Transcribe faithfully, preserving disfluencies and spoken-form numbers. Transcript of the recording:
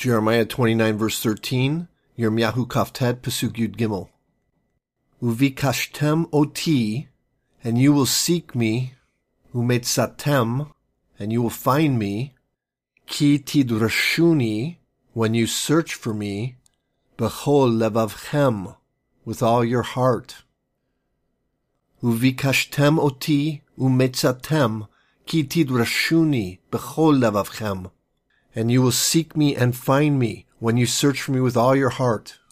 Jeremiah twenty-nine verse thirteen, Yirmiyahu Kaftet Pasuk Yud Gimel. Uvikashtem oti, and you will seek me, umetzatem, and you will find me, ki tidrashuni, when you search for me, bechol levavchem, with all your heart. Uvikashtem oti, umetzatem, ki tidrashuni, bechol levavchem, and you will seek me and find me when you search for me with all your heart.